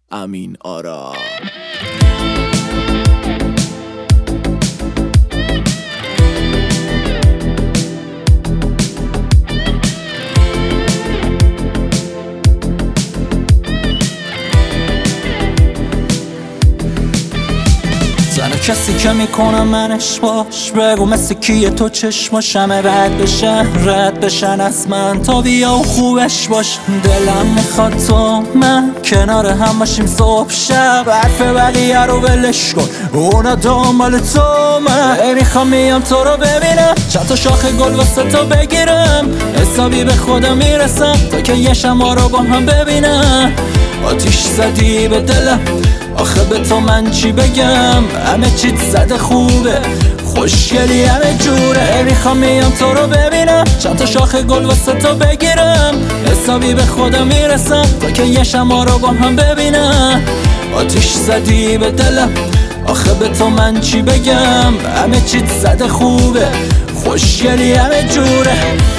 امین آرا. زنه کسی که میکنه منش باش، بگو مثل کیه تو چشماشمه رد بشن از من تا بیا و خوبش باش. دلم میخواد تو من کنار هم باشیم صبح شب، حرف بقیه رو ولش کن اونا دنبال تو. من میخوام میام تو رو ببینم، چند تا شاخ گل واسه تو بگیرم، حسابی به خودم میرسم تا که یه شما رو با هم ببینم. آتیش زدی به دلم، آخه به تو من چی بگم؟ همه چیت زده خوبه، خوشگلی همه جوره. میخوام میام تو رو ببینم، چند تا شاخ گل واسه تو بگیرم، حسابی به خودم میرسم تا که یه شما رو با هم ببینم. آتیش زدی به دلم، آخه به تو من چی بگم؟ همه چیت زده خوبه، خوشگلی همه جوره.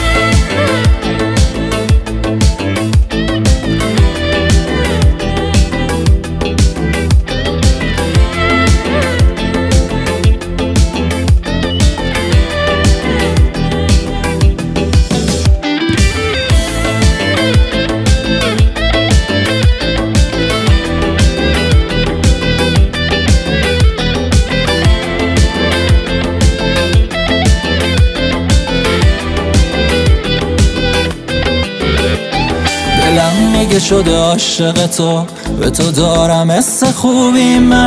دلم میگه شده عاشق تو، به تو دارم حس خوبی من.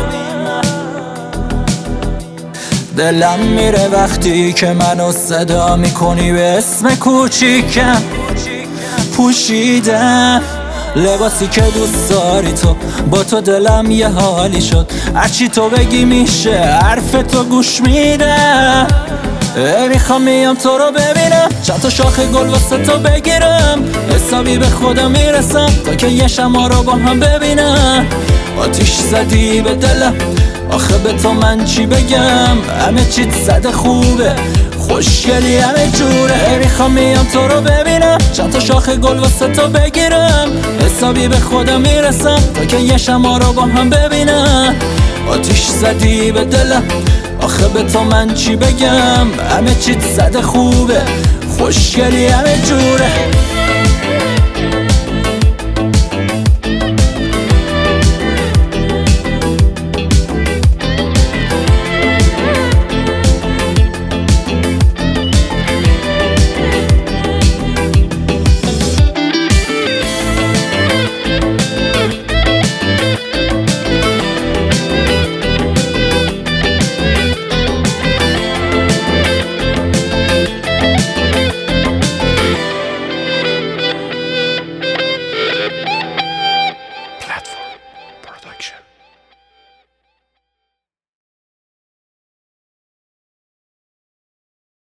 دلم میره وقتی که منو صدا میکنی به اسم کوچیکم. پوشیدم لباسی که دوست داری تو، با تو دلم یه حالی شد، هرچی تو بگی میشه، حرف تو گوش میدم. میخوام میام تو رو ببینم، چند تا شاخ گل واسه تو بگیرم، حسابی به خودم میرسم تا که یه شما رو با هم ببینم. آتیش زدی به دلم، آخه به تو من چی بگم؟ همه چیت زده خوبه، خوشگلی همه جوره. میخوام میام تو رو ببینم، چند تا شاخ گل واسه تو بگیرم، حسابی به خودم میرسم تا که یه شما رو با هم ببینم. آتیش زدی به دلم، آخه به تو من چی بگم؟ همه چیت زده خوبه، خوشگلی همه جوره.